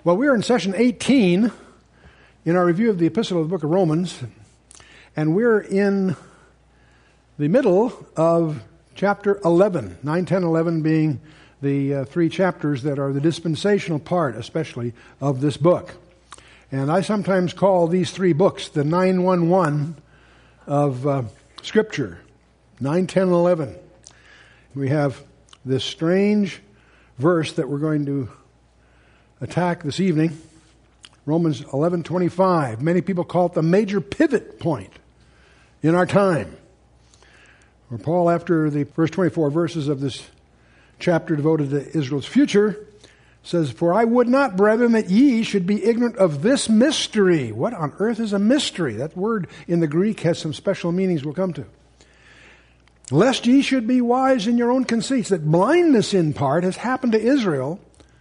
Well, we're in session 18 in our review of the epistle of the book of Romans, and we're in the middle of chapter 11, 9, 10, 11 being the three chapters that are the dispensational part, especially, of this book. And I sometimes call these three books the 911 of Scripture, 9, 10, and 11. We have this strange verse that we're going to attack this evening, Romans 11:25. Many people call it the major pivot point in our time. Where Paul, after the first 24 verses of this chapter devoted to Israel's future, says, "For I would not, brethren, that ye should be ignorant of this mystery." What on earth is a mystery? That word in the Greek has some special meanings we'll come to. "Lest ye should be wise in your own conceits, that blindness in part has happened to Israel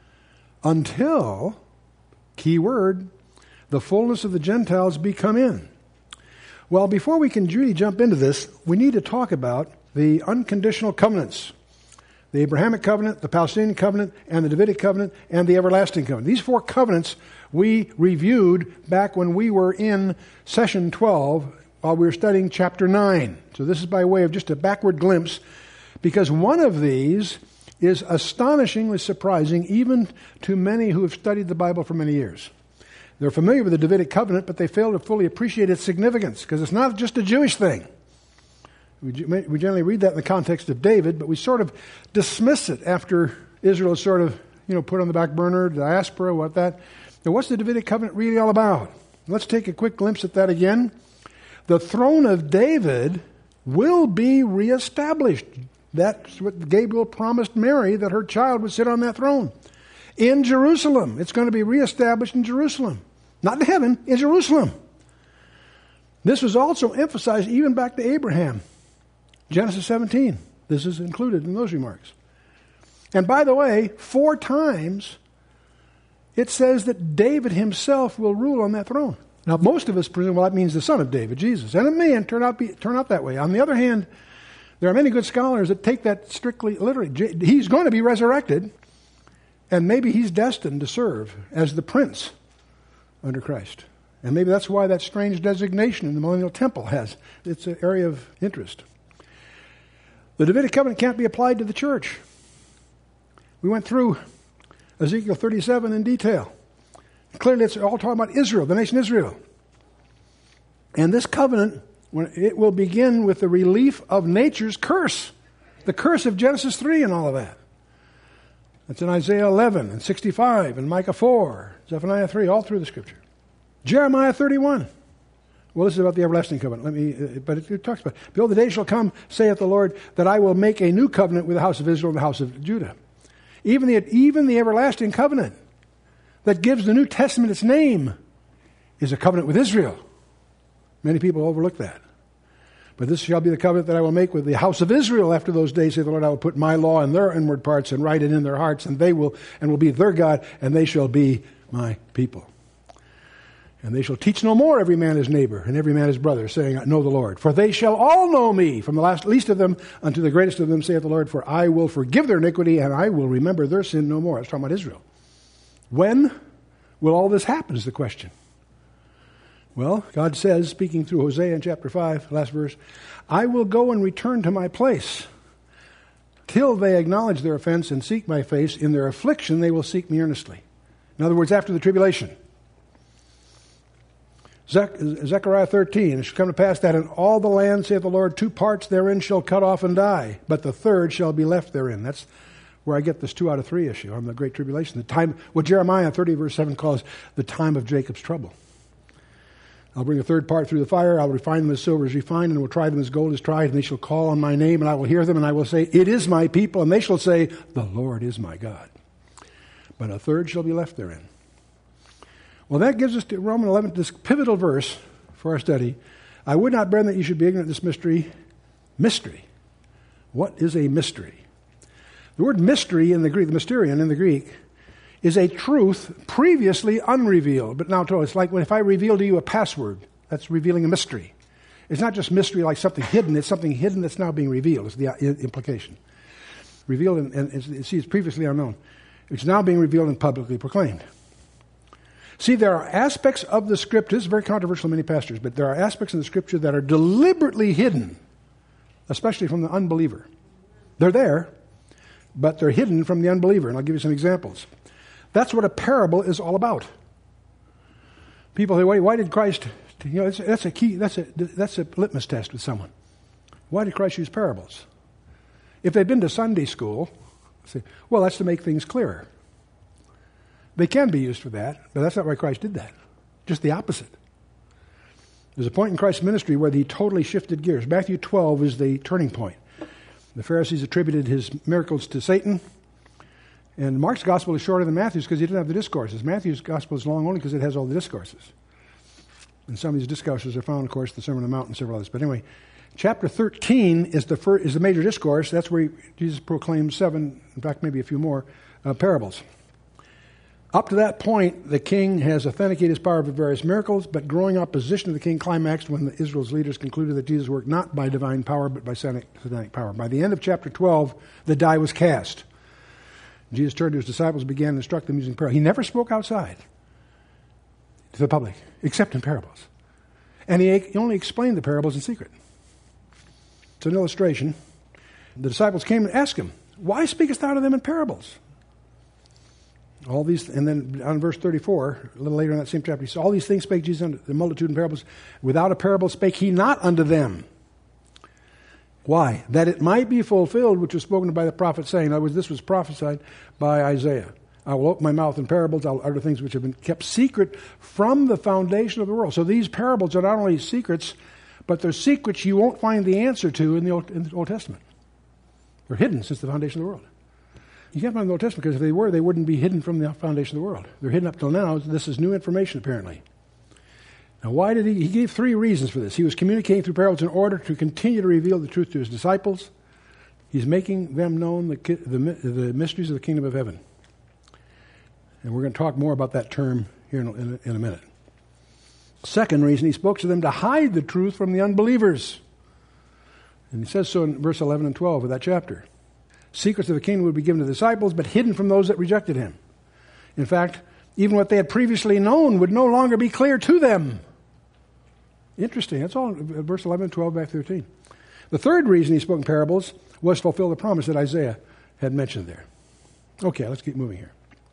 until," key word, "the fullness of the Gentiles be come in." Well, before we can really jump into this, we need to talk about the unconditional covenants. The Abrahamic covenant, the Palestinian covenant, and the Davidic covenant, and the everlasting covenant. These four covenants we reviewed back when we were in session 12 while we were studying chapter 9. So this is by way of just a backward glimpse, because one of these is astonishingly surprising even to many who have studied the Bible for many years. They're familiar with the Davidic covenant, but they fail to fully appreciate its significance, because it's not just a Jewish thing. We generally read that in the context of David, but we sort of dismiss it after Israel is sort of, put on the back burner, diaspora, what that. Now, what's the Davidic covenant really all about? Let's take a quick glimpse at that again. The throne of David will be reestablished. That's what Gabriel promised Mary, that her child would sit on that throne. In Jerusalem. It's going to be reestablished in Jerusalem. Not in heaven, in Jerusalem. This was also emphasized even back to Abraham. Genesis 17. This is included in those remarks. And by the way, 4 times it says that David himself will rule on that throne. Now, most of us presume, well, that means the son of David, Jesus. And it may turn out that way. On the other hand, there are many good scholars that take that strictly literally. He's going to be resurrected, and maybe he's destined to serve as the prince under Christ. And maybe that's why that strange designation in the millennial temple has. It's an area of interest. The Davidic covenant can't be applied to the church. We went through Ezekiel 37 in detail. Clearly, it's all talking about Israel, the nation Israel. And this covenant, it will begin with the relief of nature's curse. The curse of Genesis 3 and all of that. That's in Isaiah 11 and 65 and Micah 4, Zephaniah 3, all through the Scripture. Jeremiah 31. Well, this is about the everlasting covenant. But it talks about, "Behold, the day shall come, saith the Lord, that I will make a new covenant with the house of Israel and the house of Judah." Even the everlasting covenant that gives the New Testament its name is a covenant with Israel. Many people overlook that. "But this shall be the covenant that I will make with the house of Israel after those days, saith the Lord. I will put my law in their inward parts and write it in their hearts, and will be their God, and they shall be my people. And they shall teach no more every man his neighbor and every man his brother, saying, Know the Lord. For they shall all know me, from the least of them unto the greatest of them, saith the Lord. For I will forgive their iniquity, and I will remember their sin no more." It's talking about Israel. When will all this happen is the question. Well, God says, speaking through Hosea in chapter 5, last verse, "I will go and return to my place. Till they acknowledge their offense and seek my face, in their affliction they will seek me earnestly." In other words, after the tribulation. Zechariah 13, "It shall come to pass that in all the land, saith the Lord, 2 parts therein shall cut off and die, but the third shall be left therein." That's where I get this 2 out of 3 issue on the Great Tribulation. The time, what Jeremiah 30 verse 7 calls the time of Jacob's trouble. "I'll bring a third part through the fire. I will refine them as silver is refined, and will try them as gold is tried. And they shall call on my name, and I will hear them, and I will say, It is my people. And they shall say, The Lord is my God. But a third shall be left therein." Well, that gives us to Romans 11, this pivotal verse for our study. "I would not, brethren, that you should be ignorant of this mystery." Mystery. What is a mystery? The word mystery in the Greek, the mysterion in the Greek, is a truth previously unrevealed. But now it's like if I reveal to you a password, that's revealing a mystery. It's not just mystery like something hidden. It's something hidden that's now being revealed. It's the implication. Revealed and it's previously unknown. It's now being revealed and publicly proclaimed. See, there are aspects of the Scripture, this is very controversial to many pastors, but there are aspects in the Scripture that are deliberately hidden, especially from the unbeliever. They're there, but they're hidden from the unbeliever, and I'll give you some examples. That's what a parable is all about. People say, why did Christ, that's a key, that's a litmus test with someone. Why did Christ use parables? If they've been to Sunday school, say, well, that's to make things clearer. They can be used for that, but that's not why Christ did that. Just the opposite. There's a point in Christ's ministry where he totally shifted gears. Matthew 12 is the turning point. The Pharisees attributed his miracles to Satan. And Mark's gospel is shorter than Matthew's because he didn't have the discourses. Matthew's gospel is long only because it has all the discourses. And some of these discourses are found, of course, in the Sermon on the Mount and several others. But anyway, chapter 13 is the major discourse. That's where Jesus proclaims 7, in fact, maybe a few more, parables. Up to that point, the king has authenticated his power with various miracles, but growing opposition to the king climaxed when Israel's leaders concluded that Jesus worked not by divine power, but by satanic power. By the end of chapter 12, the die was cast. Jesus turned to his disciples and began to instruct them using parables. He never spoke outside to the public, except in parables. And he only explained the parables in secret. It's an illustration. The disciples came and asked him, "Why speakest thou to them in parables?" All these, and then on verse 34, a little later in that same chapter, he said, "All these things spake Jesus unto the multitude in parables. Without a parable spake he not unto them." Why? That it might be fulfilled, which was spoken by the prophet, saying, in other words, this was prophesied by Isaiah. "I will open my mouth in parables, I will utter things which have been kept secret from the foundation of the world." So these parables are not only secrets, but they're secrets you won't find the answer to in the Old Testament. They're hidden since the foundation of the world. You can't find them in the Old Testament because if they were, they wouldn't be hidden from the foundation of the world. They're hidden up till now. This is new information, apparently. Now, why did he gave 3 reasons for this. He was communicating through parables in order to continue to reveal the truth to his disciples. He's making them known the mysteries of the kingdom of heaven. And we're going to talk more about that term here in a minute. Second reason, he spoke to them to hide the truth from the unbelievers. And he says so in verse 11 and 12 of that chapter. Secrets of the kingdom would be given to the disciples, but hidden from those that rejected him. In fact, even what they had previously known would no longer be clear to them. Interesting. That's all verse 11, 12, back 13. The third reason he spoke in parables was to fulfill the promise that Isaiah had mentioned there. Okay, let's keep moving here.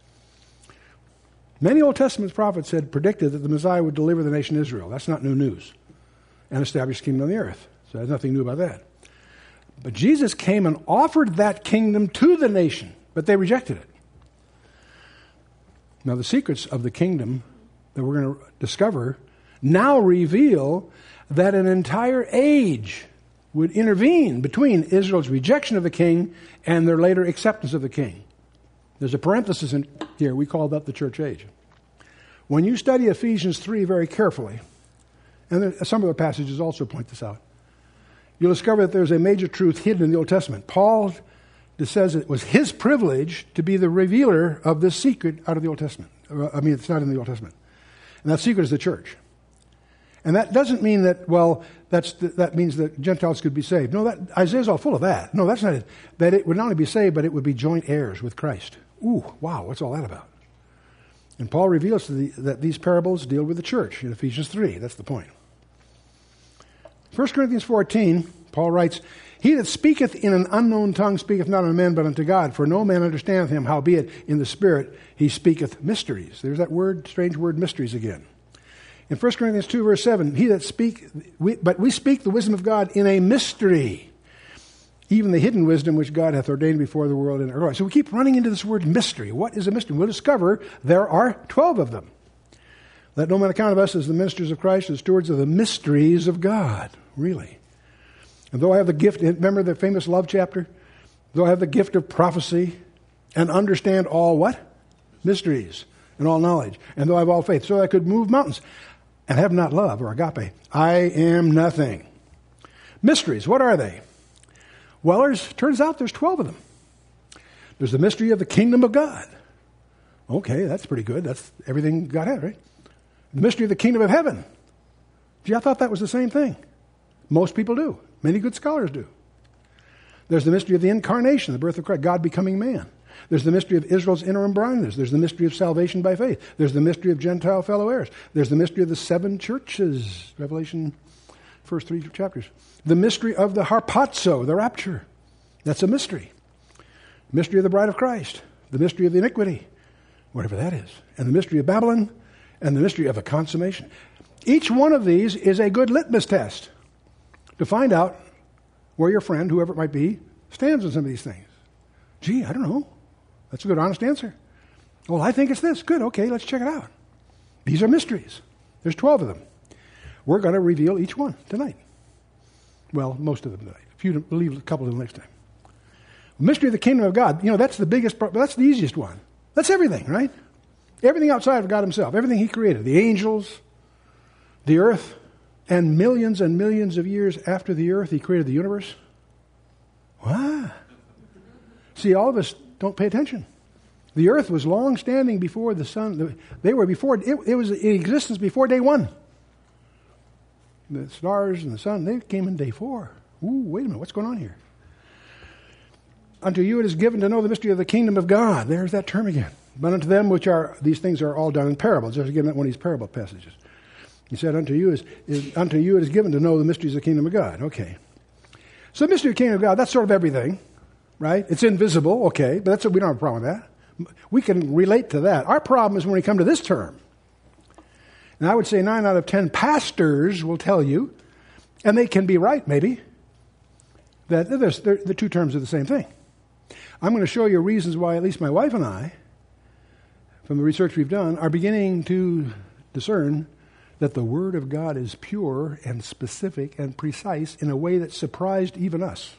Many Old Testament prophets had predicted that the Messiah would deliver the nation Israel. That's not new news. And establish the kingdom on the earth. So there's nothing new about that. But Jesus came and offered that kingdom to the nation, but they rejected it. Now, the secrets of the kingdom that we're going to discover now reveal that an entire age would intervene between Israel's rejection of the king and their later acceptance of the king. There's a parenthesis in here. We call that the church age. When you study Ephesians 3 very carefully, and some of the passages also point this out, you'll discover that there's a major truth hidden in the Old Testament. Paul says it was his privilege to be the revealer of this secret out of the Old Testament. I mean, it's not in the Old Testament. And that secret is the church. And that doesn't mean that, well, that means that Gentiles could be saved. No, Isaiah's all full of that. No, that's not it. That it would not only be saved, but it would be joint heirs with Christ. Ooh, wow, what's all that about? And Paul reveals that these parables deal with the church in Ephesians 3. That's the point. 1 Corinthians 14, Paul writes, "He that speaketh in an unknown tongue speaketh not unto men, but unto God. For no man understandeth him, howbeit in the Spirit he speaketh mysteries." There's that word, strange word, mysteries again. In 1 Corinthians 2, verse 7, but we speak the wisdom of God in a mystery, even the hidden wisdom which God hath ordained before the world in our life. So we keep running into this word mystery. What is a mystery? We'll discover there are 12 of them. "Let no man account of us as the ministers of Christ, as stewards of the mysteries of God." Really. And though I have the gift, remember the famous love chapter? Though I have the gift of prophecy and understand all what? Mysteries and all knowledge. And though I have all faith, so I could move mountains and have not love or agape, I am nothing. Mysteries, what are they? Well, turns out there's 12 of them. There's the mystery of the kingdom of God. Okay, that's pretty good. That's everything God had, right? The mystery of the kingdom of heaven. Gee, I thought that was the same thing. Most people do. Many good scholars do. There's the mystery of the incarnation, the birth of Christ, God becoming man. There's the mystery of Israel's interim blindness. There's the mystery of salvation by faith. There's the mystery of Gentile fellow heirs. There's the mystery of the 7 churches, Revelation, first 3 chapters. The mystery of the harpazo, the rapture. That's a mystery. Mystery of the bride of Christ. The mystery of the iniquity, whatever that is. And the mystery of Babylon, and the mystery of a consummation. Each one of these is a good litmus test to find out where your friend, whoever it might be, stands on some of these things. Gee, I don't know. That's a good, honest answer. Well, I think it's this. Good, okay, let's check it out. These are mysteries. There's 12 of them. We're going to reveal each one tonight. Well, most of them tonight. We'll leave a couple of them next time. Mystery of the kingdom of God. That's the biggest, that's the easiest one. That's everything, right? Everything outside of God himself. Everything he created. The angels, the earth, and millions of years after the earth, he created the universe. What? See, all of us don't pay attention. The earth was long standing before the sun. They were before, it was in existence before day 1. The stars and the sun, they came in day 4. Ooh, wait a minute, what's going on here? Unto you it is given to know the mystery of the kingdom of God. There's that term again. But unto them which are, these things are all done in parables. Just again, one of these parable passages. He said, unto you it is given to know the mysteries of the kingdom of God. Okay. So the mystery of the kingdom of God, that's sort of everything, right? It's invisible, okay, but we don't have a problem with that. We can relate to that. Our problem is when we come to this term. And I would say 9 out of 10 pastors will tell you, and they can be right maybe, that the two terms are the same thing. I'm going to show you reasons why at least my wife and I, from the research we've done, are beginning to discern that the Word of God is pure and specific and precise in a way that surprised even us.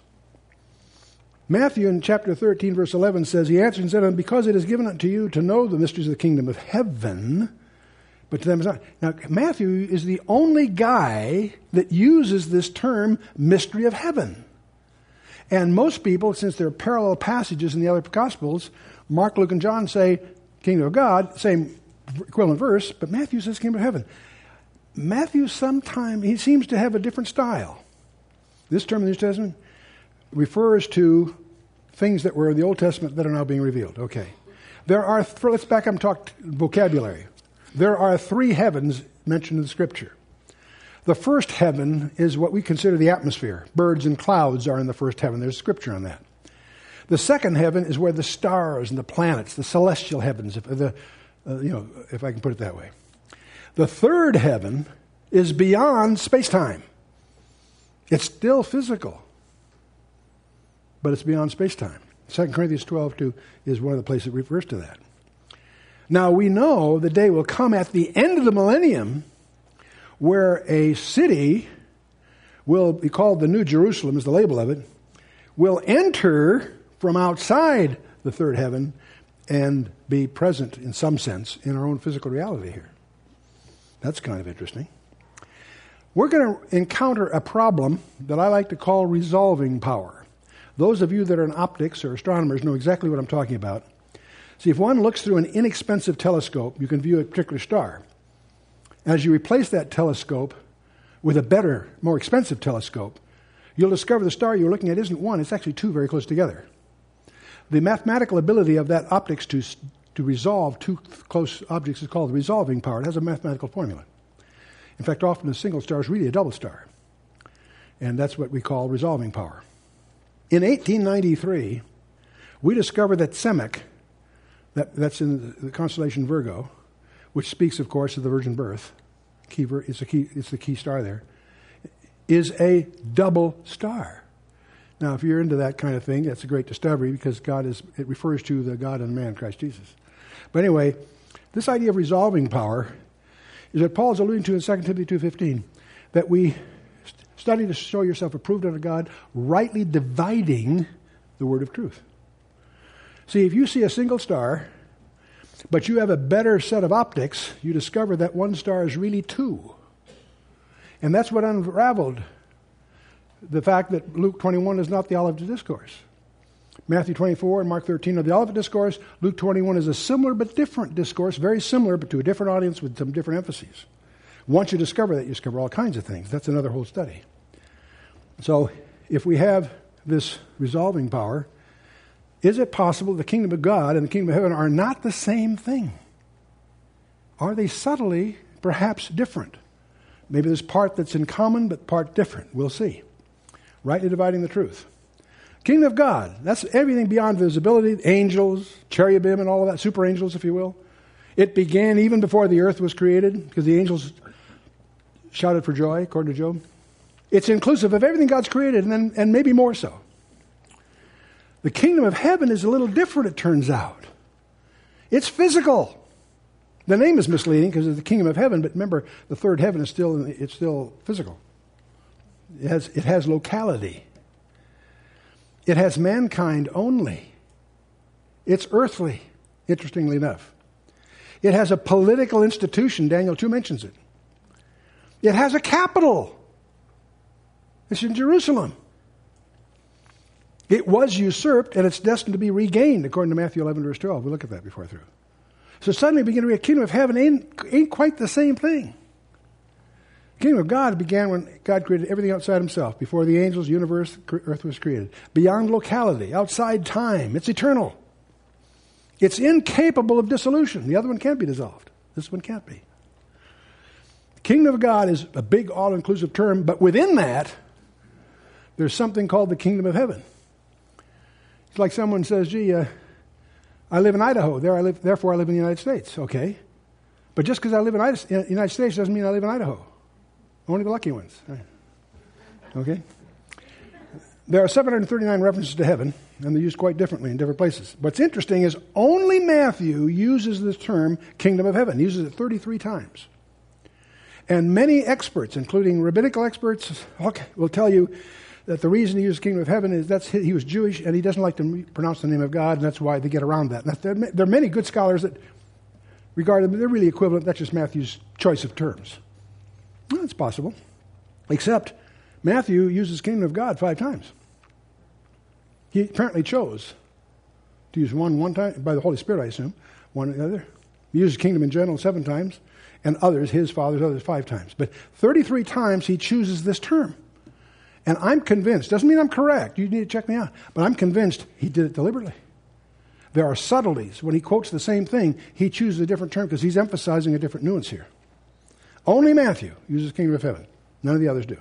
Matthew in chapter 13, verse 11 says, he answered and said, because it is given unto you to know the mysteries of the kingdom of heaven, but to them is not. Now, Matthew is the only guy that uses this term, mystery of heaven. And most people, since there are parallel passages in the other Gospels, Mark, Luke, and John say kingdom of God, same equivalent verse, but Matthew says kingdom of heaven. Matthew he seems to have a different style. This term in the New Testament refers to things that were in the Old Testament that are now being revealed. Okay. Let's back up and talk vocabulary. There are 3 heavens mentioned in the Scripture. The first heaven is what we consider the atmosphere. Birds and clouds are in the first heaven. There's Scripture on that. The second heaven is where the stars and the planets, the celestial heavens, if I can put it that way. The third heaven is beyond space-time. It's still physical, but it's beyond space-time. 2 Corinthians 12:2 is one of the places that refers to that. Now, we know the day will come at the end of the millennium where a city will be called the New Jerusalem, is the label of it, will enter from outside the third heaven and be present in some sense in our own physical reality here. That's kind of interesting. We're going to encounter a problem that I like to call resolving power. Those of you that are in optics or astronomers know exactly what I'm talking about. See, if one looks through an inexpensive telescope, you can view a particular star. As you replace that telescope with a better, more expensive telescope, you'll discover the star you're looking at isn't one, it's actually 2 very close together. The mathematical ability of that optics to resolve 2 close objects is called resolving power. It has a mathematical formula. In fact, often a single star is really a double star. And that's what we call resolving power. In 1893, we discovered that Semek, that's in the constellation Virgo, which speaks, of course, of the virgin birth. It's the key star there, is a double star. Now, if you're into that kind of thing, that's a great discovery because it refers to the God and man, Christ Jesus. But anyway, this idea of resolving power is what Paul's alluding to in 2 Timothy 2:15, that we study to show yourself approved unto God, rightly dividing the word of truth. See, if you see a single star, but you have a better set of optics, you discover that one star is really 2. And that's what unraveled the fact that Luke 21 is not the Olivet Discourse. Matthew 24 and Mark 13 are the Olivet Discourse. Luke 21 is a similar but different discourse, very similar but to a different audience with some different emphases. Once you discover that, you discover all kinds of things. That's another whole study. So if we have this resolving power, Is it possible the kingdom of God and the kingdom of heaven are not the same thing? Are they subtly perhaps different? Maybe there's part that's in common, but part different. We'll see. Rightly dividing the truth. Kingdom of God, that's everything beyond visibility, angels, cherubim, and all of that, super angels, if you will. It began even before the earth was created, because the angels shouted for joy, according to Job. It's inclusive of everything God's created, and maybe more so. The kingdom of heaven is a little different, it turns out. It's physical. The name is misleading because it's the kingdom of heaven, but remember, the third heaven is still physical. It has locality. It has mankind only. It's earthly, interestingly enough. It has a political institution. Daniel 2 mentions it. It has a capital. It's in Jerusalem. It was usurped, and it's destined to be regained, according to Matthew 11, verse 12. We'll look at that before through. So suddenly we begin to read, the kingdom of heaven ain't quite the same thing. The kingdom of God began when God created everything outside himself, before the angels, universe, earth was created. Beyond locality, outside time. It's eternal. It's incapable of dissolution. The other one can't be dissolved. This one can't be. The kingdom of God is a big, all-inclusive term, but within that, there's something called the kingdom of heaven. It's like someone says, gee, I live in Idaho. Therefore I live in the United States. Okay. But just because I live in the United States doesn't mean I live in Idaho. Only the lucky ones. Okay. There are 739 references to heaven, and they're used quite differently in different places. What's interesting is only Matthew uses this term, kingdom of heaven. He uses it 33 times. And many experts, including rabbinical experts, will tell you that the reason he uses kingdom of heaven is he was Jewish and he doesn't like to pronounce the name of God, and that's why they get around that. There are many good scholars that regard them, they're really equivalent. That's just Matthew's choice of terms. Well, it's possible. Except Matthew uses kingdom of God 5 times. He apparently chose to use one time, by the Holy Spirit, I assume, one or the other. He uses kingdom in general 7 times, and others, his fathers, others 5 times. But 33 times he chooses this term. And I'm convinced, doesn't mean I'm correct, you need to check me out, but I'm convinced he did it deliberately. There are subtleties. When he quotes the same thing, he chooses a different term because he's emphasizing a different nuance here. Only Matthew uses kingdom of heaven. None of the others do.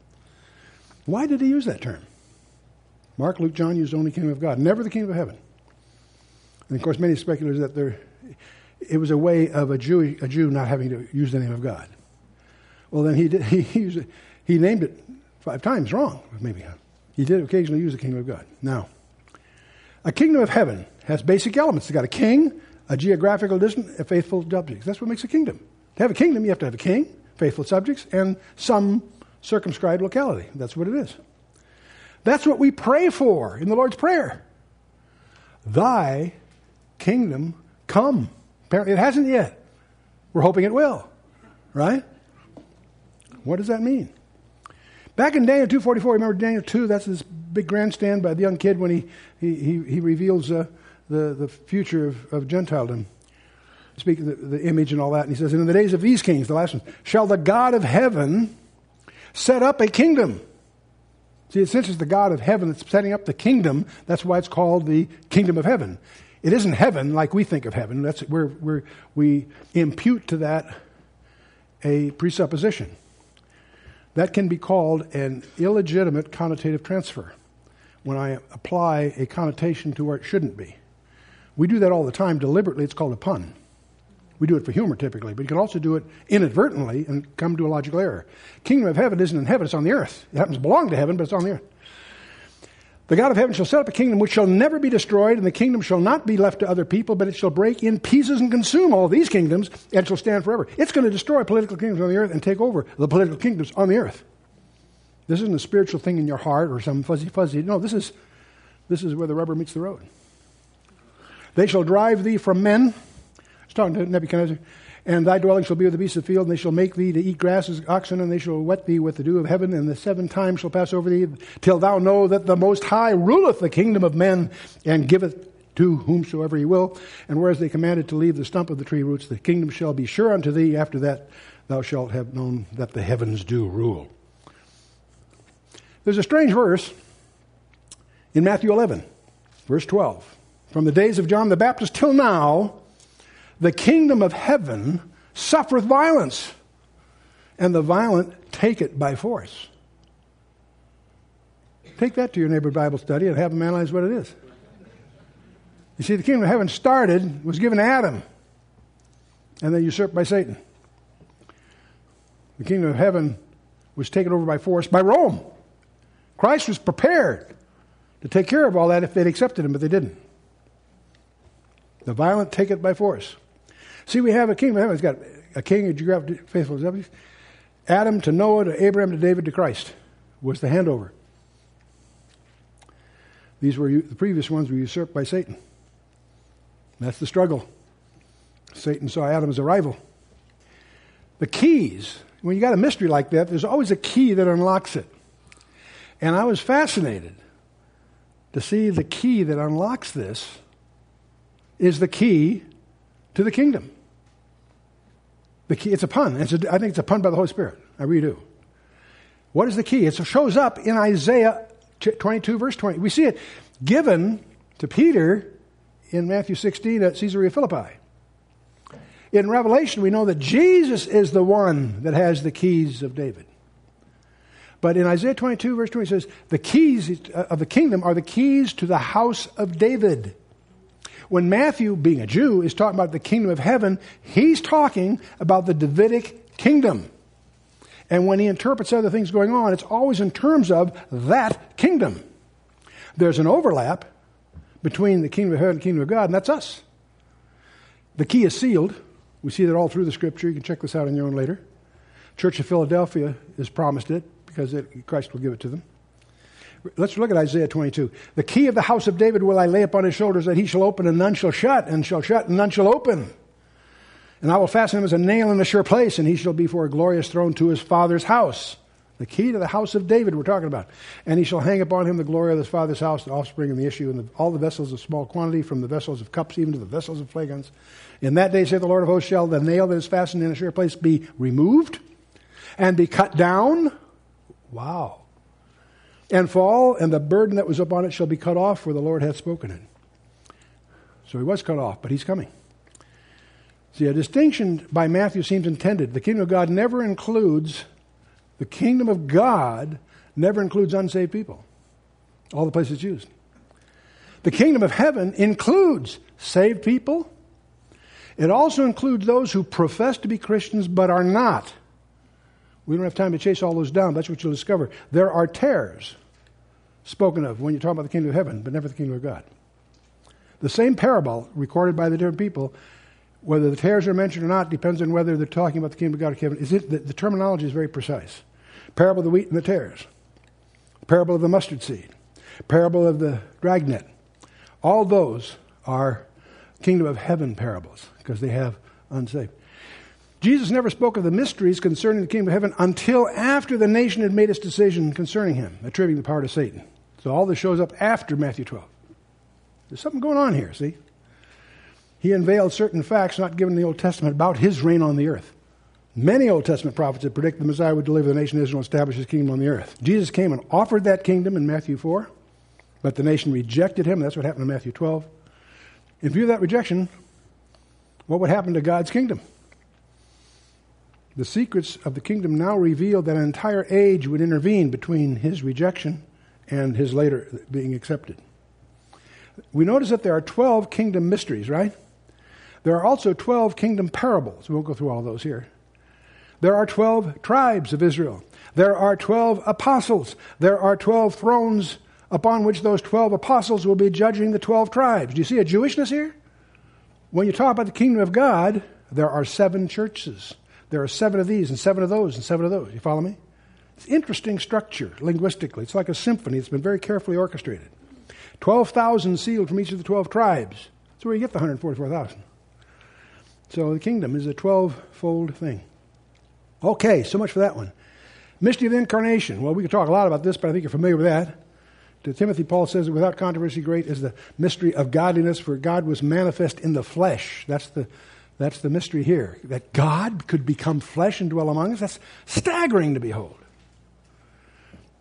Why did he use that term? Mark, Luke, John used only kingdom of God, never the kingdom of heaven. And of course, many speculators that it was a way of a Jew not having to use the name of God. Well, then he named it 5 times wrong, maybe. He did occasionally use the kingdom of God. Now, a kingdom of heaven has basic elements. It's got a king, a geographical distance, and faithful subjects. That's what makes a kingdom. To have a kingdom, you have to have a king, faithful subjects, and some circumscribed locality. That's what it is. That's what we pray for in the Lord's Prayer. Thy kingdom come. Apparently it hasn't yet. We're hoping it will. Right? What does that mean? Back in Daniel 2:44, remember Daniel 2? That's this big grandstand by the young kid when he reveals the future of Gentiledom. Speaking of the image and all that, and he says, and in the days of these kings, the last one, shall the God of heaven set up a kingdom. See, since it's the God of heaven that's setting up the kingdom, that's why it's called the kingdom of heaven. It isn't heaven like we think of heaven. That's where we impute to that a presupposition. That can be called an illegitimate connotative transfer, when I apply a connotation to where it shouldn't be. We do that all the time deliberately. It's called a pun. We do it for humor typically, but you can also do it inadvertently and come to a logical error. Kingdom of heaven isn't in heaven, it's on the earth. It happens to belong to heaven, but it's on the earth. The God of heaven shall set up a kingdom which shall never be destroyed, and the kingdom shall not be left to other people, but it shall break in pieces and consume all these kingdoms, and shall stand forever. It's going to destroy political kingdoms on the earth and take over the political kingdoms on the earth. This isn't a spiritual thing in your heart or some fuzzy. No, this is where the rubber meets the road. They shall drive thee from men. It's talking to Nebuchadnezzar. And thy dwelling shall be with the beasts of the field, and they shall make thee to eat grass as oxen, and they shall wet thee with the dew of heaven, and the 7 times shall pass over thee, till thou know that the Most High ruleth the kingdom of men, and giveth to whomsoever he will. And whereas they commanded to leave the stump of the tree roots, the kingdom shall be sure unto thee. After that thou shalt have known that the heavens do rule. There's a strange verse in Matthew 11. Verse 12. From the days of John the Baptist till now, the kingdom of heaven suffereth violence, and the violent take it by force. Take that to your neighbor Bible study and have them analyze what it is. You see, the kingdom of heaven was given to Adam, and then usurped by Satan. The kingdom of heaven was taken over by force by Rome. Christ was prepared to take care of all that if they'd accepted him, but they didn't. The violent take it by force. See, we have a kingdom of heaven. It's got a king, a geographic faithful deputies. Adam to Noah to Abraham to David to Christ was the handover. These were the previous ones were usurped by Satan. That's the struggle. Satan saw Adam as a rival. The keys, when you got a mystery like that, there's always a key that unlocks it. And I was fascinated to see the key that unlocks this is the key to the kingdom. The key, it's a pun. I think it's a pun by the Holy Spirit. I really do. What is the key? It shows up in Isaiah 22, verse 20. We see it given to Peter in Matthew 16 at Caesarea Philippi. In Revelation, we know that Jesus is the one that has the keys of David. But in Isaiah 22, verse 20, it says, the keys of the kingdom are the keys to the house of David. When Matthew, being a Jew, is talking about the kingdom of heaven, he's talking about the Davidic kingdom. And when he interprets other things going on, it's always in terms of that kingdom. There's an overlap between the kingdom of heaven and the kingdom of God, and that's us. The key is sealed. We see that all through the Scripture. You can check this out on your own later. Church of Philadelphia has promised it because Christ will give it to them. Let's look at Isaiah 22. The key of the house of David will I lay upon his shoulders, that he shall open and none shall shut, and shall shut and none shall open. And I will fasten him as a nail in a sure place, and he shall be for a glorious throne to his father's house. The key to the house of David we're talking about. And he shall hang upon him the glory of his father's house, the offspring and the issue, and all the vessels of small quantity, from the vessels of cups even to the vessels of flagons. In that day, saith the Lord of hosts, shall the nail that is fastened in a sure place be removed and be cut down. Wow. And fall, and the burden that was upon it shall be cut off, for the Lord hath spoken it. So he was cut off, but he's coming. See, a distinction by Matthew seems intended. The kingdom of God never includes unsaved people. All the places it's used. The kingdom of heaven includes saved people. It also includes those who profess to be Christians but are not. We don't have time to chase all those down. That's what you'll discover. There are tares spoken of when you talk about the kingdom of heaven, but never the kingdom of God. The same parable recorded by the different people, whether the tares are mentioned or not, depends on whether they're talking about the kingdom of God or heaven. The terminology is very precise. Parable of the wheat and the tares. Parable of the mustard seed. Parable of the dragnet. All those are kingdom of heaven parables because they have unsaved. Jesus never spoke of the mysteries concerning the kingdom of heaven until after the nation had made its decision concerning him, attributing the power to Satan. So all this shows up after Matthew 12. There's something going on here, see? He unveiled certain facts not given in the Old Testament about his reign on the earth. Many Old Testament prophets had predicted the Messiah would deliver the nation of Israel and establish his kingdom on the earth. Jesus came and offered that kingdom in Matthew 4, but the nation rejected him. That's what happened in Matthew 12. In view of that rejection, what would happen to God's kingdom? The secrets of the kingdom now reveal that an entire age would intervene between his rejection and his later being accepted. We notice that there are 12 kingdom mysteries, right? There are also 12 kingdom parables. We won't go through all those here. There are 12 tribes of Israel. There are 12 apostles. There are 12 thrones upon which those 12 apostles will be judging the 12 tribes. Do you see a Jewishness here? When you talk about the kingdom of God, there are 7 churches. There are 7 of these and 7 of those and 7 of those. You follow me? It's interesting structure linguistically. It's like a symphony. It's been very carefully orchestrated. 12,000 sealed from each of the 12 tribes. That's where you get the 144,000. So the kingdom is a 12-fold thing. Okay, so much for that one. Mystery of the incarnation. Well, we could talk a lot about this, but I think you're familiar with that. To Timothy, Paul says that without controversy great is the mystery of godliness, for God was manifest in the flesh. That's the mystery here. That God could become flesh and dwell among us. That's staggering to behold.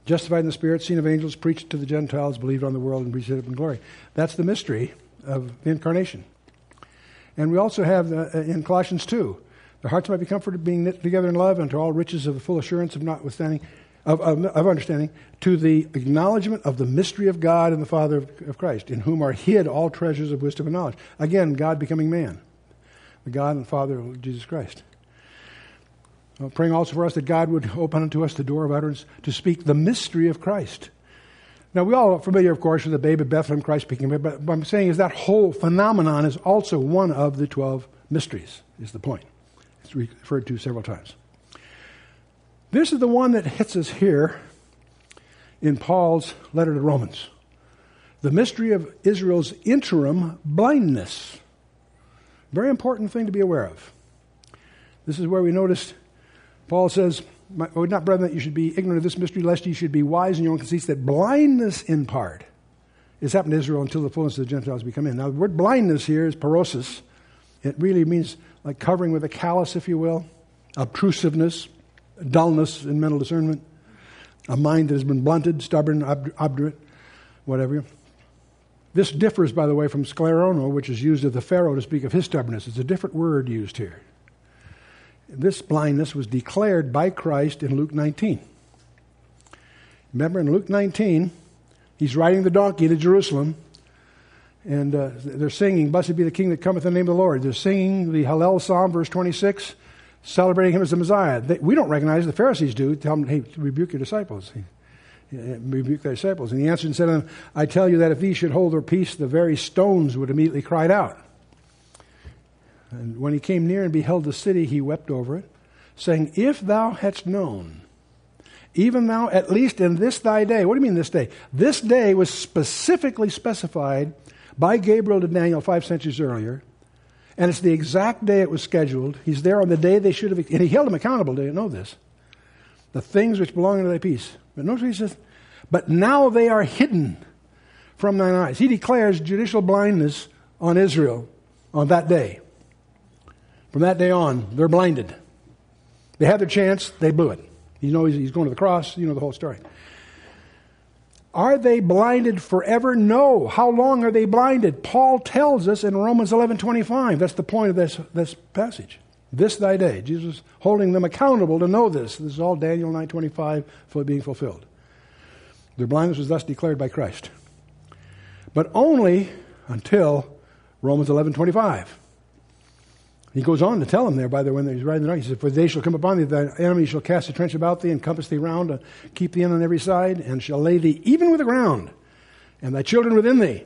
justified in the Spirit, seen of angels, preached to the Gentiles, believed on the world, and received in glory. That's the mystery of the incarnation. And we also have in Colossians 2, the hearts might be comforted, being knit together in love, unto all riches of the full assurance of understanding, to the acknowledgement of the mystery of God and the Father of Christ, in whom are hid all treasures of wisdom and knowledge. Again, God becoming man, the God and Father of Jesus Christ. Praying also for us that God would open unto us the door of utterance to speak the mystery of Christ. Now, we all are familiar, of course, with the babe of Bethlehem, Christ speaking, but what I'm saying is that whole phenomenon is also one of the 12 mysteries, is the point. It's referred to several times. This is the one that hits us here in Paul's letter to Romans. The mystery of Israel's interim blindness. Very important thing to be aware of. This is where we noticed Paul says, I would not, brethren, that you should be ignorant of this mystery, lest you should be wise in your own conceits, that blindness in part is happened to Israel until the fullness of the Gentiles be come in. Now, the word blindness here is parosis. It really means like covering with a callus, if you will, obtrusiveness, dullness in mental discernment, a mind that has been blunted, stubborn, obdurate, whatever. This differs, by the way, from sclerono, which is used of the Pharaoh to speak of his stubbornness. It's a different word used here. This blindness was declared by Christ in Luke 19. Remember, in Luke 19, he's riding the donkey to Jerusalem, and they're singing, "Blessed be the King that cometh in the name of the Lord." They're singing the Hallel Psalm, verse 26, celebrating him as the Messiah. We don't recognize, the Pharisees do. Tell them, hey, rebuke your disciples. Rebuke their disciples. And he answered and said to them, "I tell you that if these should hold their peace, the very stones would immediately cry out." And when he came near and beheld the city, he wept over it, saying, "If thou hadst known, even thou, at least in this thy day." What do you mean this day? This day was specifically specified by Gabriel to Daniel 5 centuries earlier, and it's the exact day it was scheduled. He's there on the day they should have, and he held them accountable to know this. The things which belong unto thy peace. But notice what he says, "But now they are hidden from thine eyes." He declares judicial blindness on Israel on that day. From that day on, they're blinded. They had their chance, they blew it. You know he's going to the cross, you know the whole story. Are they blinded forever? No. How long are they blinded? Paul tells us in Romans 11:25. That's the point of this passage. This thy day. Jesus is holding them accountable to know this. This is all Daniel 9:25 being fulfilled. Their blindness was thus declared by Christ. But only until Romans 11:25. He goes on to tell them there, by the way, when he's riding the donkey, he says, "For they shall come upon thee, thy enemy shall cast a trench about thee, and compass thee round, and keep thee in on every side, and shall lay thee even with the ground, and thy children within thee."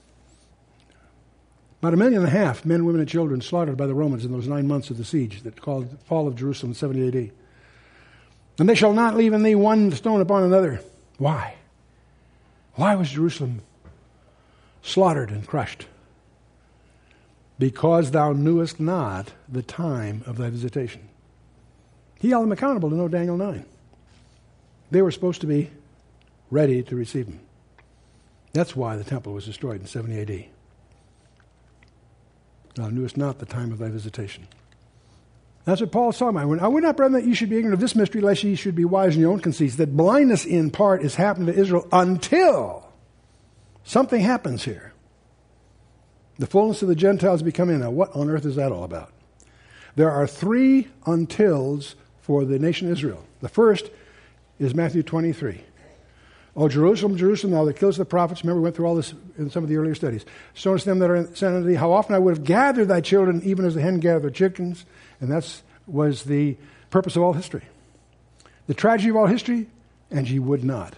About 1.5 million men, women, and children slaughtered by the Romans in those 9 months of the siege that called the fall of Jerusalem in 70 AD. "And they shall not leave in thee one stone upon another." Why? Why was Jerusalem slaughtered and crushed? "Because thou knewest not the time of thy visitation." He held them accountable to know Daniel 9. They were supposed to be ready to receive him. That's why the temple was destroyed in 70 AD. "Thou knewest not the time of thy visitation." That's what Paul's talking about. "I would not, brethren, that you should be ignorant of this mystery, lest ye should be wise in your own conceits, that blindness in part is happening to Israel until something happens here. The fullness of the Gentiles become in." Now, what on earth is that all about? There are 3 untils for the nation Israel. The first is Matthew 23. "O Jerusalem, Jerusalem, thou that killest the prophets." Remember, we went through all this in some of the earlier studies. "Stonest them that are sent unto thee. How often I would have gathered thy children, even as the hen gathered her chickens." And that was the purpose of all history. The tragedy of all history, and ye would not.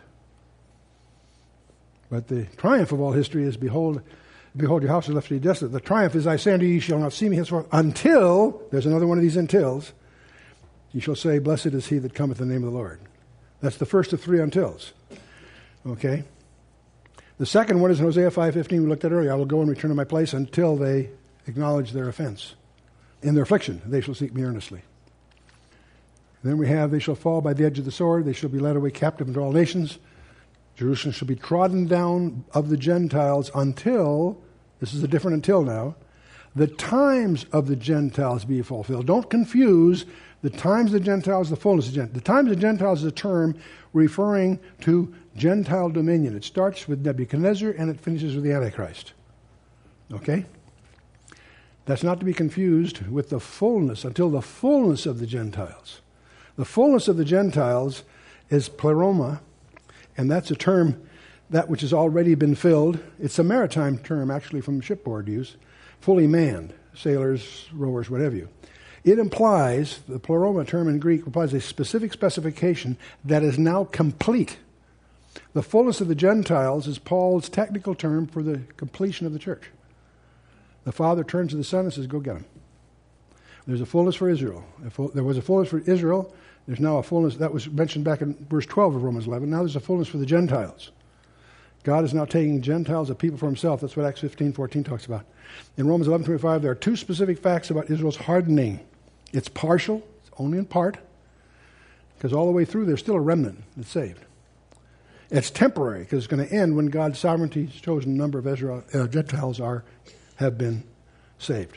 But the triumph of all history is, behold, your house is left to be desolate. The triumph is, "I say unto you, ye shall not see me henceforth, until," there's another one of these untils, "ye shall say, Blessed is he that cometh in the name of the Lord." That's the first of 3 untils. Okay? The second one is in Hosea 5:15, we looked at earlier. "I will go and return to my place until they acknowledge their offense. In their affliction, they shall seek me earnestly." Then we have, "They shall fall by the edge of the sword. They shall be led away captive into all nations. Jerusalem shall be trodden down of the Gentiles until," this is a different until now, the times of the Gentiles be fulfilled. Don't confuse the times of the Gentiles, the fullness of the Gentiles. The times of the Gentiles is a term referring to Gentile dominion. It starts with Nebuchadnezzar and it finishes with the Antichrist. Okay? That's not to be confused with the fullness, until the fullness of the Gentiles. The fullness of the Gentiles is pleroma, and that's a term, that which has already been filled. It's a maritime term, actually, from shipboard use. Fully manned, sailors, rowers, what have you. It implies, the pleroma term in Greek implies a specific specification that is now complete. The fullness of the Gentiles is Paul's technical term for the completion of the church. The Father turns to the Son and says, go get him. There's a fullness for Israel. There was a fullness for Israel. There's now a fullness, that was mentioned back in verse 12 of Romans 11. Now there's a fullness for the Gentiles. God is now taking Gentiles, a people for himself. That's what Acts 15:14 talks about. In Romans 11:25, there are two specific facts about Israel's hardening. It's partial, it's only in part, because all the way through there's still a remnant that's saved. It's temporary, because it's going to end when God's sovereignty's chosen number of Gentiles have been saved.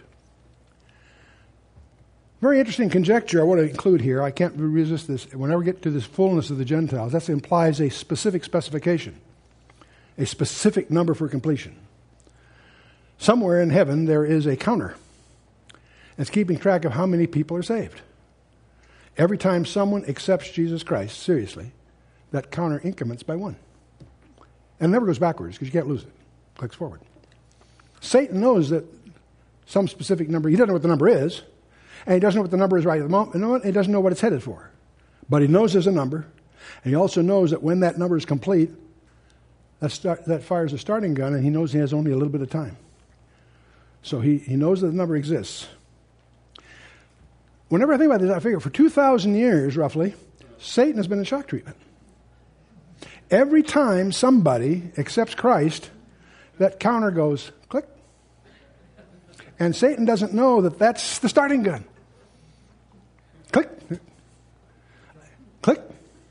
Very interesting conjecture I want to include here. I can't resist this. Whenever we get to this fullness of the Gentiles, that implies a specific specification, a specific number for completion. Somewhere in heaven there is a counter. It's keeping track of how many people are saved. Every time someone accepts Jesus Christ seriously, that counter increments by one. And it never goes backwards because you can't lose it. It clicks forward. Satan knows that some specific number, he doesn't know what the number is, and he doesn't know what the number is right at the moment, he doesn't know what it's headed for. But he knows there's a number, and he also knows that when that number is complete, that fires a starting gun, and he knows he has only a little bit of time. So he knows that the number exists. Whenever I think about this, I figure for 2,000 years, roughly, Satan has been in shock treatment. Every time somebody accepts Christ, that counter goes click. And Satan doesn't know that that's the starting gun. Click. Click.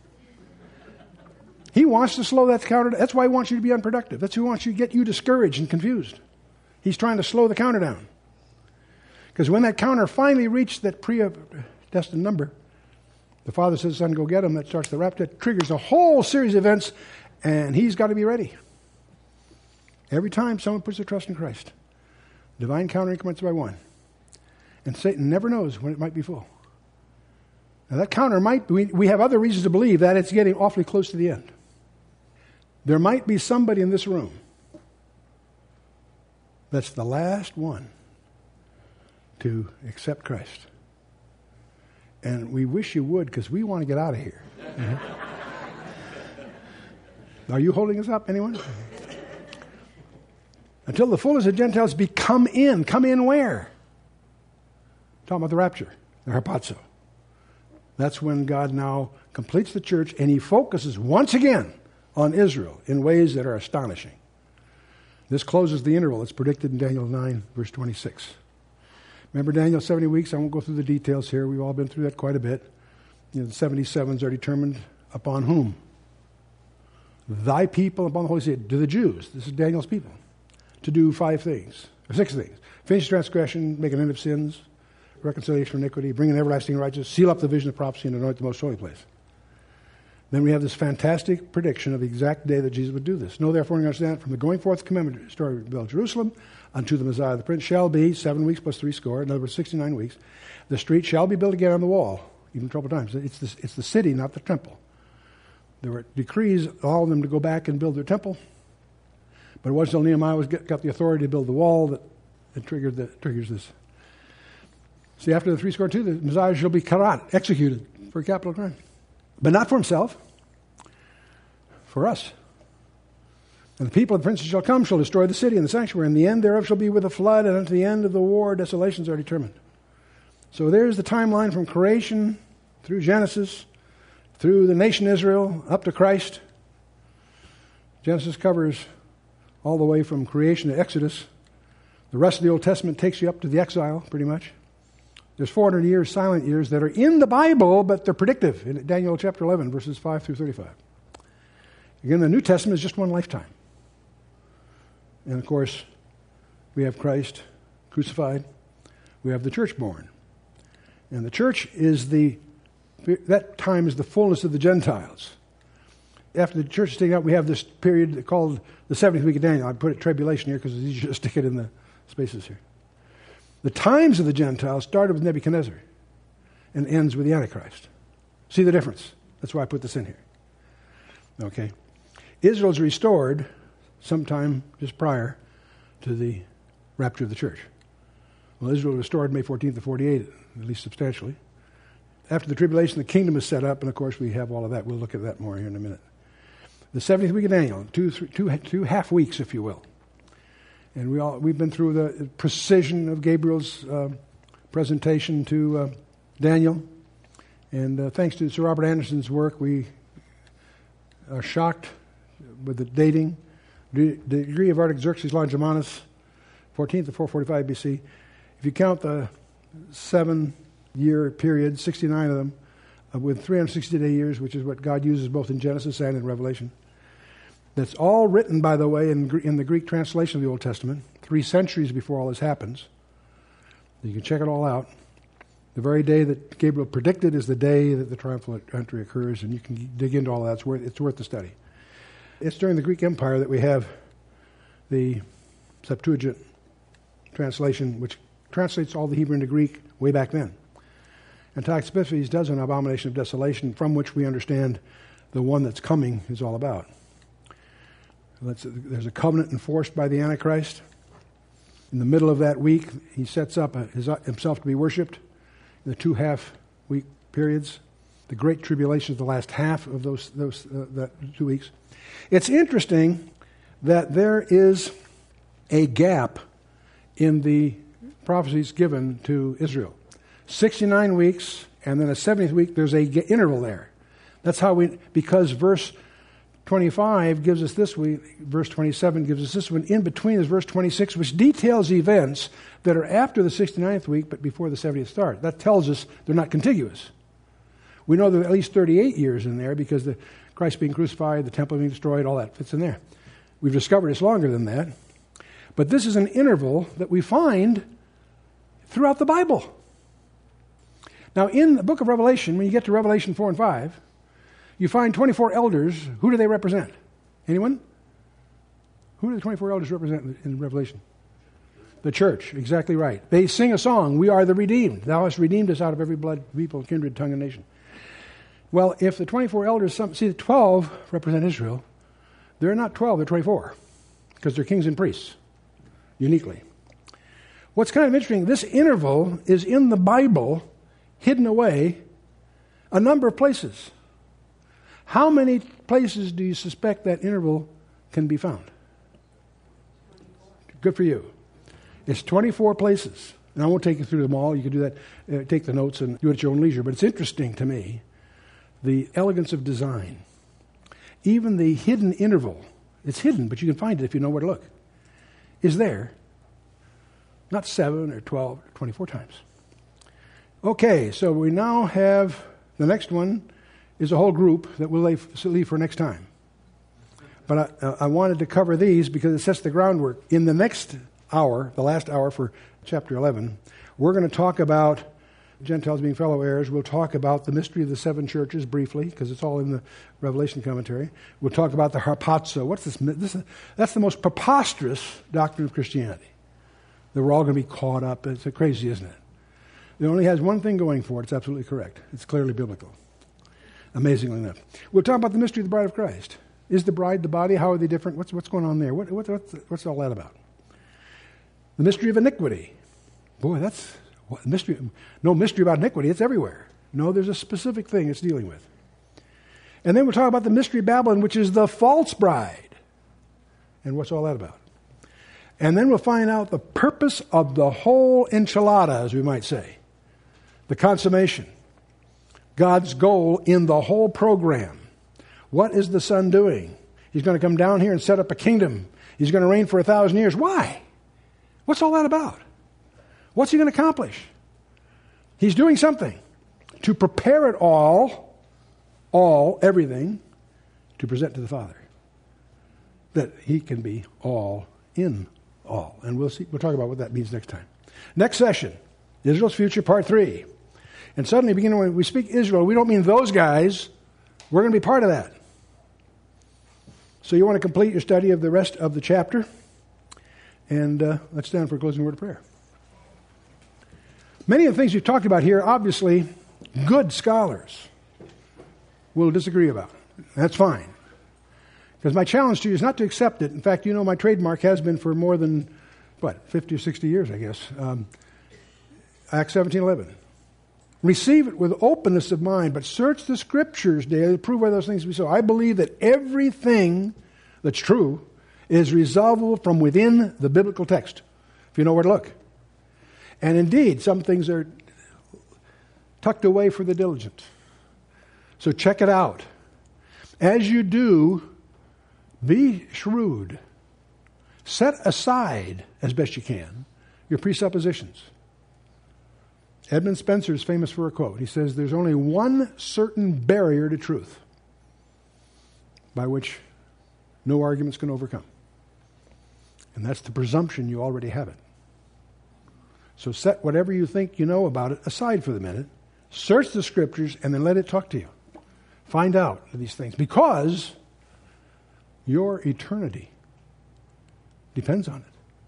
He wants to slow that counter. That's why he wants you to be unproductive. That's why he wants you to get you discouraged and confused. He's trying to slow the counter down. Because when that counter finally reached that predestined number, the Father says, Son, go get him. That starts the rapture. That triggers a whole series of events, and he's got to be ready. Every time someone puts their trust in Christ, divine counter increments by one. And Satan never knows when it might be full. Now that counter we have other reasons to believe that it's getting awfully close to the end. There might be somebody in this room that's the last one to accept Christ. And we wish you would, because we want to get out of here. Are you holding us up, anyone? Until the fullness of Gentiles come in. Come in where? Talking about the rapture, the harpazo. That's when God now completes the church, and he focuses once again on Israel in ways that are astonishing. This closes the interval. It's predicted in Daniel 9, verse 26. Remember Daniel, 70 weeks? I won't go through the details here. We've all been through that quite a bit. The 77s are determined upon whom? Thy people upon the Holy City. To the Jews. This is Daniel's people. To do 6 things. Finish transgression, make an end of sins, reconciliation for iniquity, bring an everlasting righteousness, seal up the vision of prophecy, and anoint the most holy place. Then we have this fantastic prediction of the exact day that Jesus would do this. Know therefore and understand, from the going forth commandment story of build Jerusalem unto the Messiah the Prince shall be 7 weeks plus 60, in other words 69 weeks. The street shall be built again on the wall, even in troubled times. It's the city, not the temple. There were decrees allowing them to go back and build their temple. But it wasn't until Nehemiah got the authority to build the wall that triggers this. See, after the 62, the Messiah shall be karat, executed for a capital crime. But not for himself, for us. And the people of the princes shall come, shall destroy the city and the sanctuary, and the end thereof shall be with a flood, and unto the end of the war desolations are determined. So there's the timeline from creation through Genesis, through the nation Israel, up to Christ. Genesis covers all the way from creation to Exodus. The rest of the Old Testament takes you up to the exile, pretty much. There's 400 years, silent years, that are in the Bible, but they're predictive in Daniel chapter 11, verses 5 through 35. Again, the New Testament is just one lifetime. And of course, we have Christ crucified. We have the church born. And the church is that time is the fullness of the Gentiles. After the church is taken out, we have this period called the 70th week of Daniel. I put it tribulation here because it's easier to stick it in the spaces here. The times of the Gentiles started with Nebuchadnezzar and ends with the Antichrist. See the difference? That's why I put this in here. Okay. Israel's restored sometime just prior to the rapture of the church. Well, Israel was restored May 14th of 48, at least substantially. After the tribulation, the kingdom is set up, and of course we have all of that. We'll look at that more here in a minute. The 70th week of Daniel, two half weeks, if you will. And we've been through the precision of Gabriel's presentation to Daniel. And thanks to Sir Robert Anderson's work, we are shocked with the dating. The degree of Artaxerxes Longimanus, 14th to 445 BC. If you count the 7-year period, 69 of them, with 360-day years, which is what God uses both in Genesis and in Revelation. That's all written, by the way, in the Greek translation of the Old Testament, 3 centuries before all this happens. You can check it all out. The very day that Gabriel predicted is the day that the triumphal entry occurs, and you can dig into all that. It's worth the study. It's during the Greek Empire that we have the Septuagint translation, which translates all the Hebrew into Greek way back then. And Epiphanes does an abomination of desolation from which we understand the one that's coming is all about. There's a covenant enforced by the Antichrist. In the middle of that week, he sets up himself to be worshipped in the 2 half-week periods. The Great Tribulation is the last half of that 2 weeks. It's interesting that there is a gap in the prophecies given to Israel. 69 weeks, and then a 70th week, there's an interval there. That's how because verse 25 gives us this week, verse 27 gives us this one. In between is verse 26, which details events that are after the 69th week, but before the 70th start. That tells us they're not contiguous. We know there are at least 38 years in there because the Christ being crucified, the temple being destroyed, all that fits in there. We've discovered it's longer than that. But this is an interval that we find throughout the Bible. Now, in the book of Revelation, when you get to Revelation 4 and 5, you find 24 elders. Who do they represent? Anyone? Who do the 24 elders represent in Revelation? The church, exactly right. They sing a song, "We are the redeemed. Thou hast redeemed us out of every blood, people, kindred, tongue, and nation." Well, if the 24 elders, the 12 represent Israel, they're not 12, they're 24, because they're kings and priests, uniquely. What's kind of interesting, this interval is in the Bible, hidden away, a number of places. How many places do you suspect that interval can be found? Good for you. It's 24 places. And I won't take you through them all. You can do that, take the notes and do it at your own leisure. But it's interesting to me, the elegance of design. Even the hidden interval, it's hidden, but you can find it if you know where to look, is there. Not 7 or 12 or 24 times. Okay, so we now have the next one is a whole group that we'll leave for next time. But I wanted to cover these because it sets the groundwork. In the next hour, the last hour for chapter 11, we're going to talk about Gentiles being fellow heirs. We'll talk about the mystery of the 7 churches briefly, because it's all in the Revelation commentary. We'll talk about the harpazo. What's this? That's the most preposterous doctrine of Christianity. That we're all going to be caught up. It's crazy, isn't it? It only has one thing going for it. It's absolutely correct. It's clearly biblical. Amazingly enough. We'll talk about the mystery of the bride of Christ. Is the bride the body? How are they different? What's going on there? What's all that about? The mystery of iniquity. Boy, that's mystery. No mystery about iniquity. It's everywhere. No, there's a specific thing it's dealing with. And then we'll talk about the mystery of Babylon, which is the false bride. And what's all that about? And then we'll find out the purpose of the whole enchilada, as we might say. The consummation. God's goal in the whole program. What is the Son doing? He's going to come down here and set up a kingdom. He's going to reign for 1,000 years. Why? What's all that about? What's he going to accomplish? He's doing something to prepare it everything, to present to the Father. That he can be all in all. And we'll talk about what that means next time. Next session, Israel's future, part 3. And suddenly, beginning when we speak Israel, we don't mean those guys. We're going to be part of that. So you want to complete your study of the rest of the chapter. And let's stand for a closing word of prayer. Many of the things you've talked about here, obviously, good scholars will disagree about. That's fine. Because my challenge to you is not to accept it. In fact, you know my trademark has been for more than, 50 or 60 years, I guess. Acts 17:11. Receive it with openness of mind, but search the Scriptures daily to prove why those things be so. I believe that everything that's true is resolvable from within the biblical text, if you know where to look. And indeed, some things are tucked away for the diligent. So check it out. As you do, be shrewd. Set aside, as best you can, your presuppositions. Edmund Spencer is famous for a quote. He says, there's only one certain barrier to truth by which no arguments can overcome. And that's the presumption you already have it. So set whatever you think you know about it aside for the minute. Search the Scriptures and then let it talk to you. Find out these things. Because your eternity depends on it.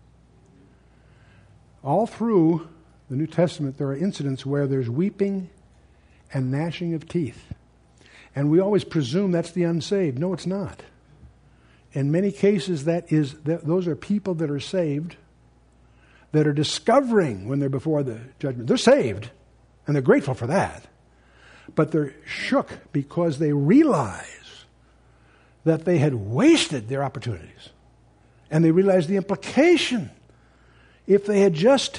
All through the New Testament, there are incidents where there's weeping and gnashing of teeth. And we always presume that's the unsaved. No, it's not. In many cases, those are people that are saved, that are discovering when they're before the judgment. They're saved, and they're grateful for that. But they're shook because they realize that they had wasted their opportunities. And they realize the implication. If they had just,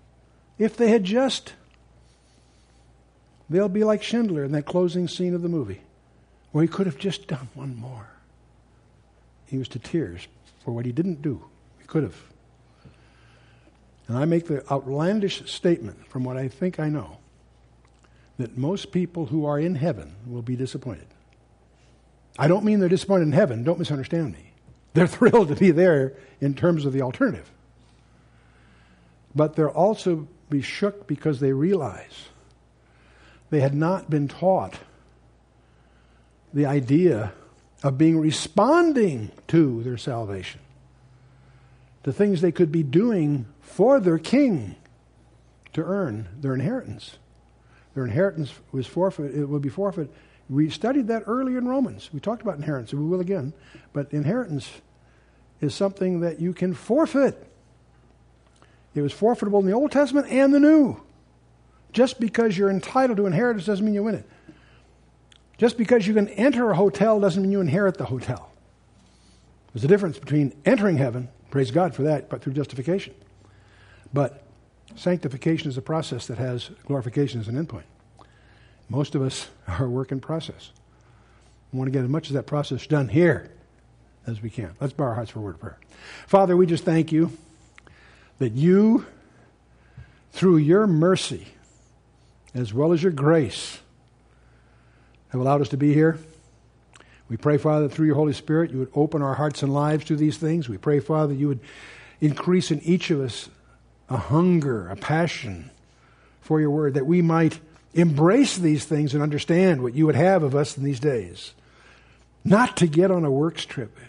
they'll be like Schindler in that closing scene of the movie, where he could have just done one more. He was to tears for what he didn't do. He could have. And I make the outlandish statement from what I think I know, that most people who are in heaven will be disappointed. I don't mean they're disappointed in heaven. Don't misunderstand me. They're thrilled to be there in terms of the alternative. But they'll also be shook because they realize they had not been taught the idea of responding to their salvation, to things they could be doing for their king to earn their inheritance. Their inheritance was forfeit. It will be forfeit. We studied that earlier in Romans. We talked about inheritance, and we will again. But inheritance is something that you can forfeit. It was forfeitable in the Old Testament and the New. Just because you're entitled to inheritance doesn't mean you win it. Just because you can enter a hotel doesn't mean you inherit the hotel. There's a difference between entering heaven, praise God for that, but through justification. But sanctification is a process that has glorification as an endpoint. Most of us are a work in process. We want to get as much of that process done here as we can. Let's bow our hearts for a word of prayer. Father, we just thank you that you, through your mercy, as well as your grace, have allowed us to be here. We pray, Father, that through your Holy Spirit, you would open our hearts and lives to these things. We pray, Father, you would increase in each of us a hunger, a passion for your word, that we might embrace these things and understand what you would have of us in these days. Not to get on a works trip.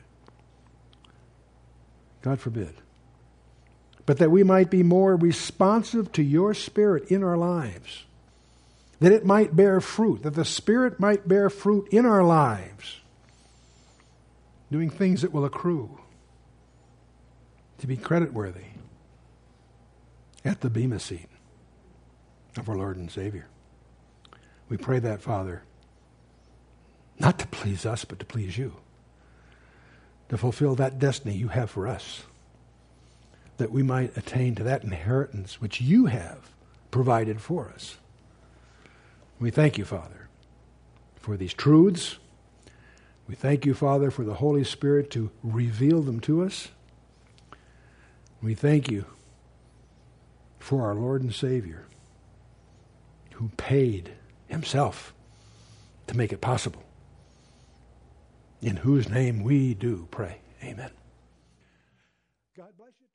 God forbid. But that we might be more responsive to your Spirit in our lives. That it might bear fruit. That the Spirit might bear fruit in our lives. Doing things that will accrue to be creditworthy at the bema seat of our Lord and Savior. We pray that, Father, not to please us, but to please you. To fulfill that destiny you have for us. That we might attain to that inheritance which you have provided for us. We thank you, Father, for these truths. We thank you, Father, for the Holy Spirit to reveal them to us. We thank you for our Lord and Savior, who paid himself to make it possible. In whose name we do pray. Amen. God bless you.